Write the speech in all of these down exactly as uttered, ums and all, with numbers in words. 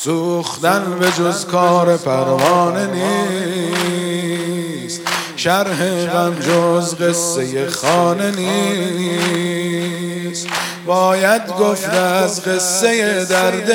سوختن به جز کار پروانه نیست، شرح غم جز قصه خانه نیست. باید گفت از قصه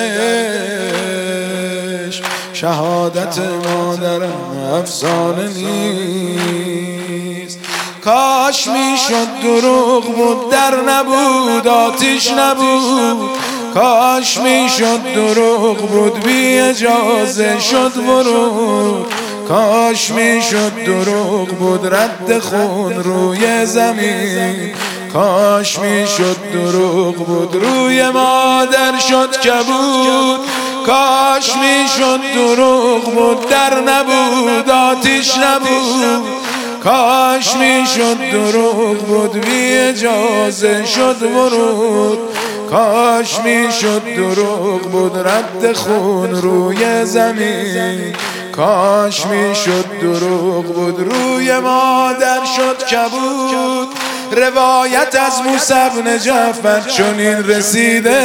دردش، شهادت مادرم افسانه نیست. کاش میشد دروغ بود در نبود آتیش نبود، کاش میشد دروغ بود بی اجازه شد ورود، کاش میشد دروغ بود رد خون روی زمین، کاش میشد دروغ بود روی مادر شد کبود، کاش میشد دروغ بود در نبود آتیش نبود، کاش میشد دروغ بود بی اجازه شد ورود، کاش میشد دروغ بود رد خون روی زمین، کاش میشد دروغ بود روی مادر شد کبود. روایت از موسی بن جعفر چنین رسیده،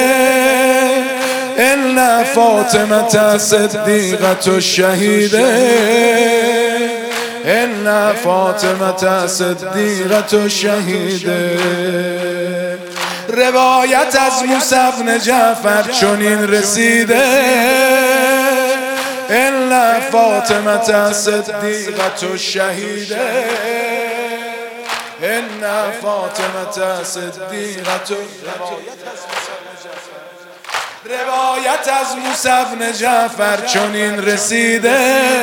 ان فاطمه صدیقه شهیده، ان فاطمه صدیقه شهیده. روایت از موسی بن جعفر چنین رسیده، ان فاطمه صدیقه شهیده، ان فاطمه صدیقه. روایت از موسی بن جعفر چنین رسیده،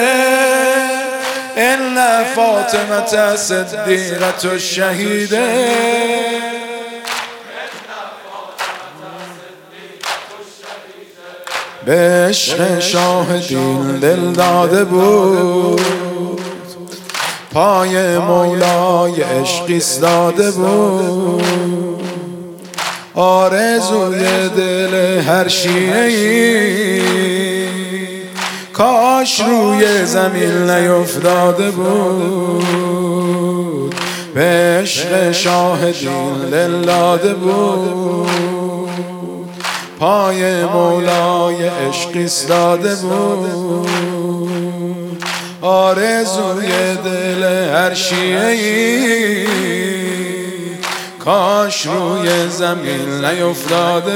ان فاطمه صدیقه شهیده. به عشق شاه دین دل داده بود، پای مولای عشق ایستاده بود، آرزوی دل هر شیعه‌ای کاش روی زمین نیفتاده بود. به عشق شاه دین دل داده بود، پای مولای عشق ایستاده بود، آرزوی دل هر شیعه‌ای کاش روی زمین نیفتاده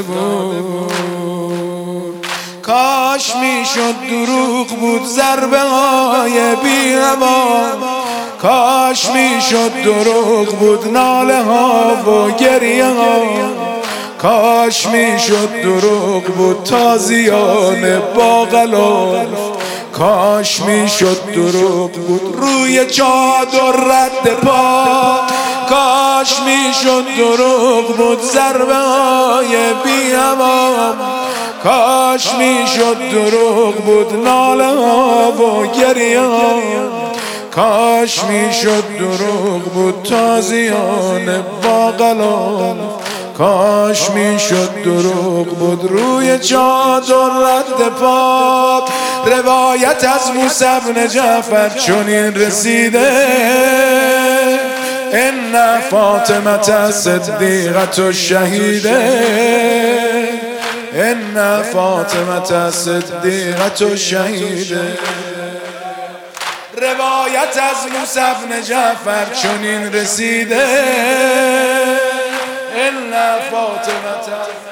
بود. کاش میشد دروغ بود ضربه های بی امان، کاش میشد دروغ بود ناله ها و گریه ها، کاش میشد دروغ بود تازیان باقلال، کاش میشد دروغ بود روی چادر رد پا، کاش میشد دروغ بود ضربه های بی امان، کاش میشد دروغ بود ناله ها و گریه ها، کاش میشد دروغ بود تازیان باقلال، کاش میشد دروغ بود روی چادر رد پا. روایت از موسی بن جعفر چنین رسیده، ان فاطمه صدیقه شهیده، ان فاطمه صدیقه شهیده. روایت از موسی بن جعفر چنین رسیده، ان فاطمه